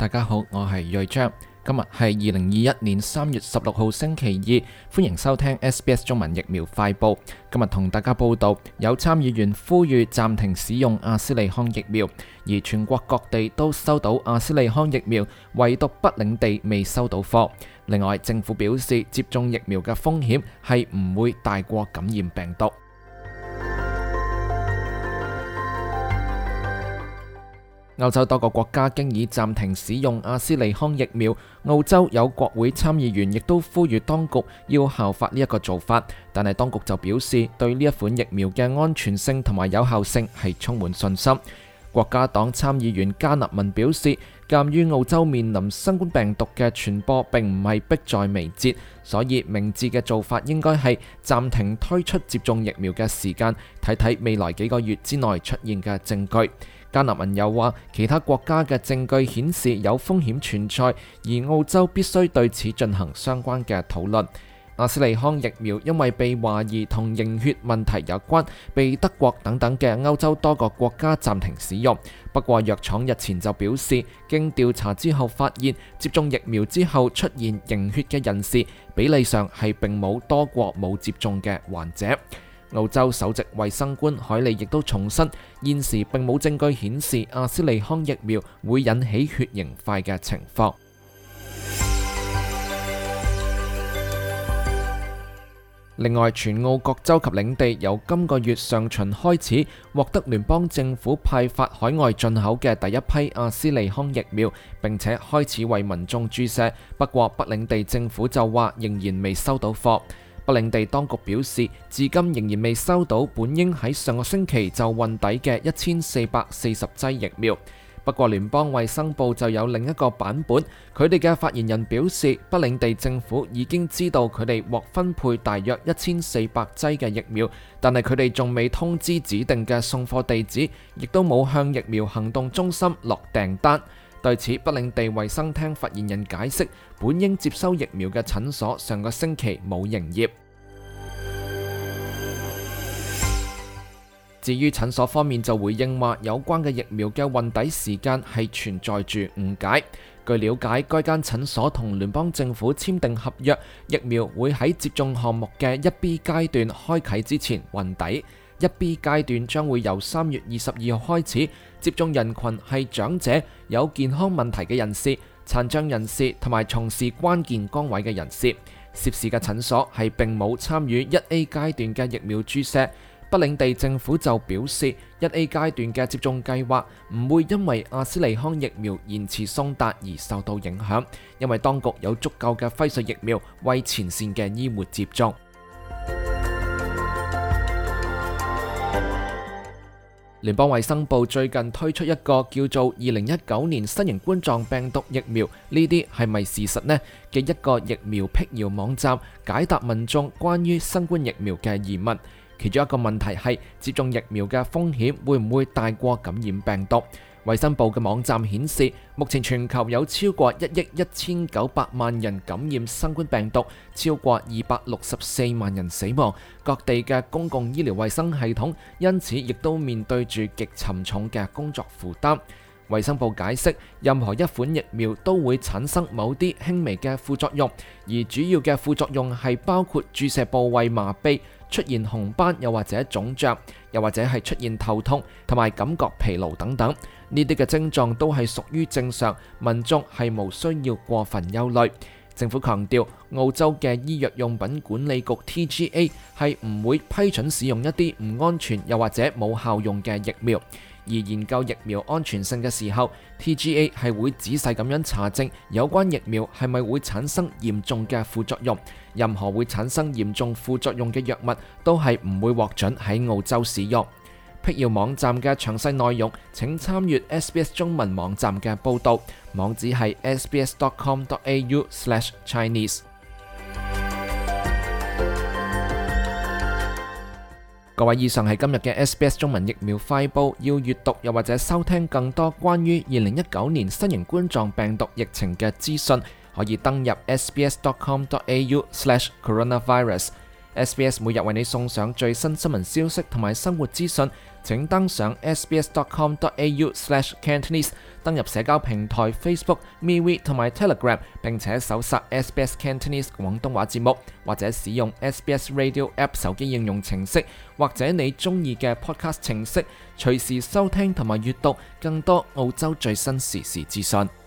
大家好，我係瑞章。今日係2021年3月16號星期二，歡迎收聽 SBS 中文疫苗快報。今日同大家報道，有參議員呼籲暫停使用阿斯利康疫苗，而全國各地都收到阿斯利康疫苗，唯獨北領地未收到貨。另外，政府表示接種疫苗嘅風險係唔會大過感染病毒。歐洲多個國家經已暫停使用阿斯利康疫苗，澳洲有國會參議員亦都呼籲當局要效法呢一個做法，但係當局就表示對呢一款疫苗嘅安全性同埋有效性係充滿信心。國家黨參議員加納文表示，鑑於澳洲面臨新冠病毒嘅傳播並唔係迫在眉睫，所以明智嘅做法應該係暫停推出接種疫苗嘅時間，睇睇未來幾個月之內出現嘅證據。加納文又話，其他國家嘅證據顯示有風險存在，而澳洲必須對此進行相關嘅討論。阿斯利康疫苗因為被懷疑同凝血問題有關，被德國等等嘅歐洲多個國家暫停使用。不過藥廠日前就表示，經調查之後發現，接種疫苗之後出現凝血嘅人士比例上係並冇多過冇接種嘅患者。澳洲首席衛生官海利亦都重申，現時並冇證據顯示阿斯利康疫苗會引起血型塊嘅情況。另外，全澳各州及領地由今個月上旬開始獲得聯邦政府派發海外進口嘅第一批阿斯利康疫苗，並且開始為民眾注射。不過，北領地政府就話仍然未收到貨。北領地當局表示，至今仍然未收到本應喺上個星期就運抵嘅1440劑疫苗。不過聯邦衛生部就有另一個版本，佢哋嘅發言人表示，北領地政府已經知道佢哋獲分配大約1400劑嘅疫苗，但係佢哋仲未通知指定嘅送貨地址，亦都冇向疫苗行動中心落訂單。對此，北領地衛生廳發言人解釋，本應接收疫苗嘅診所上個星期冇營業。至於診所方面就回應話，有關嘅疫苗嘅運抵時間係存在住誤解。據了解，該間診所同聯邦政府簽訂合約，疫苗會喺接種項目嘅1B 階段開啟之前運抵。1B 階段將會由3月22號開始，接種人群係長者、有健康問題嘅人士、殘障人士同埋從事關鍵崗位嘅人士。涉事嘅診所係並冇參與1A 階段嘅疫苗注射。北領地政府就表示，1A 階段嘅接種計劃唔會因為阿斯利康疫苗延遲送達而受到影響，因為當局有足夠嘅輝瑞疫苗為前線嘅醫護接種。聯邦衛生部最近推出一個叫做2019年新型冠狀病毒疫苗，呢啲係咪事實呢嘅一個疫苗闢謠網站，解答民眾關於新冠疫苗嘅疑問。其中一個問題係接種疫苗嘅風險會唔會大過感染病毒？衛生部嘅網站顯示，目前全球有超過1億1900萬人感染新冠病毒，超過264萬人死亡。各地嘅公共醫療衛生系統因此亦都面對住極沉重嘅工作負擔。衛生部解釋，任何一款疫苗都會產生某啲輕微嘅副作用，而主要嘅副作用係包括注射部位麻痹、出現紅斑又或者腫脹，又或者係出現頭痛同埋感覺疲勞等等。呢啲嘅症狀都係屬於正常，民眾係無需要過分憂慮。政府強調，澳洲嘅醫藥用品管理局 TGA 係唔會批准使用一啲唔安全又或者冇效用嘅疫苗。而研究疫苗安全性嘅時候， TGA 係會仔細咁樣查證有關疫苗係咪會產生嚴重嘅副作用。任何會產生嚴重副作用嘅藥物都係唔會獲准喺澳洲使用。闢謠網站嘅詳細內容請參閱 SBS 中文網站嘅報導，網址係 sbs.com.au/Chinese。各位，以上係今日嘅 SBS 中文疫苗快報。要閱讀又或者收聽更多關於2019年新型冠狀病毒疫情嘅資訊，可以登入 sbs.com.au/coronavirus。 SBS 每日為你送上最新新聞消息同埋生活資訊，請登上 sbs.com.au/Cantonese， 登入社交平台 Facebook、MeWe 同埋 Telegram， 並且搜索 SBS Cantonese 廣東話節目，或者使用 SBS Radio App 手機應用程式，或者你中意嘅 Podcast 程式，隨時收聽同埋閱讀更多澳洲最新時事資訊。